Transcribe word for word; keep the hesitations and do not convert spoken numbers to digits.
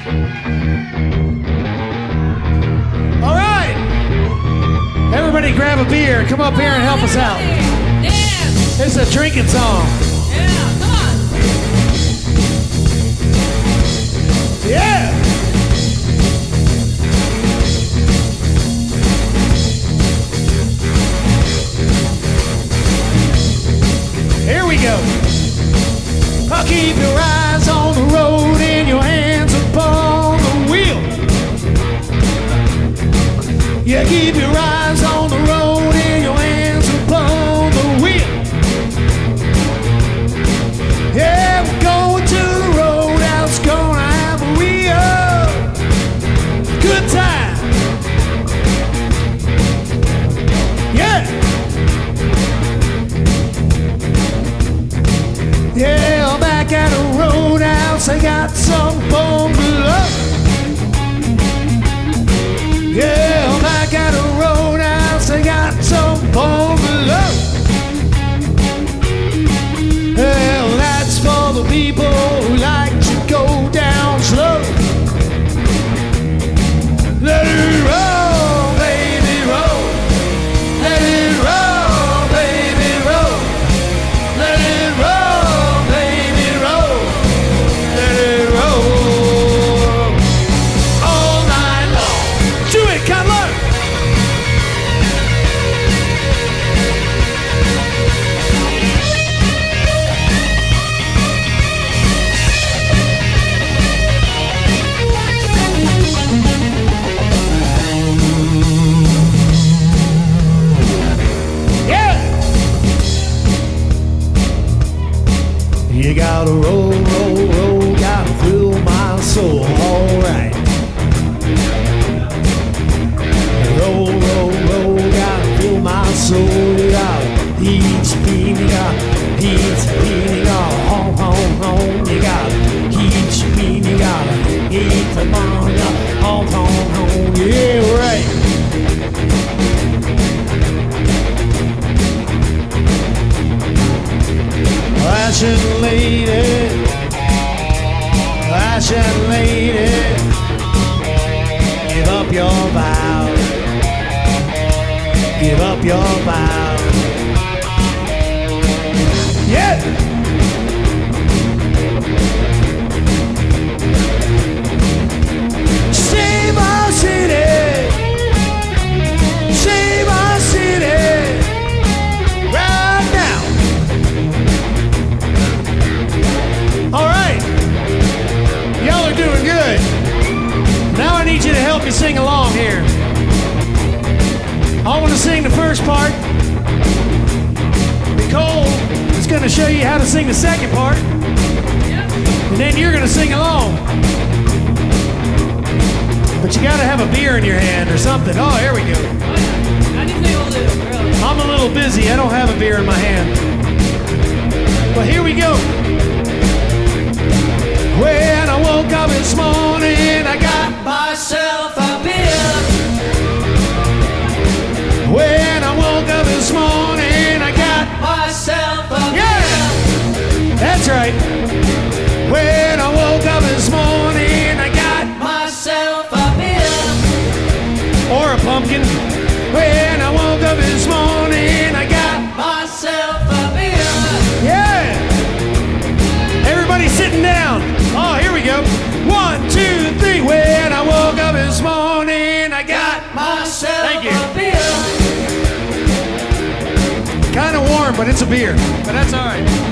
All right. Everybody grab a beer. Come up here and help us out. Dance. It's a drinking song. Yeah, come on. Yeah. Here we go. I'll keep your eyes on the road and your hands upon the wheel. Yeah, keep your eyes on the road and your hands upon the wheel. Yeah, we're going to the roadhouse, gonna have a real good time. Yeah. Yeah, I'm back at the roadhouse, I got some bone below. Yeah, I'm back at the roadhouse, I got some bone below. Well, that's for the people who like to go down slow. Let it roll, baby, roll. Let it roll, baby, roll. Let it roll, baby, roll. Let it roll all night long. Do it, Cutler. You gotta roll, roll, roll, gotta fill my soul, alright. Roll, roll, roll, gotta fill my soul, you gotta heat speed, you gotta heat speed, you gotta home, home, home, you gotta heat speed, you gotta heat the bomb, you gotta home, home, home, yeah, right. Flashing lady, flashing lady, give up your vow, give up your vow. Yeah! Save our city, save our city, right now. All right, y'all are doing good. Now I need you to help me sing along here. I want to sing the first part. Nicole is going to show you how to sing the second part. And then you're going to sing along. But you got to have a beer in your hand or something. Oh, here we go. I'm a little busy. I don't have a beer in my hand. But here we go. When I woke up this morning, I got myself a beer. When I woke up this morning, I got myself a beer. Yeah, that's right. When I woke up this morning, I got myself a beer. Or a pumpkin. When I woke up this morning, I got myself a beer. Yeah. Everybody sitting down. Oh, here we go. One, two, three. When I woke up this morning, I got myself Thank you. a beer. Kind of warm, but it's a beer. But that's all right.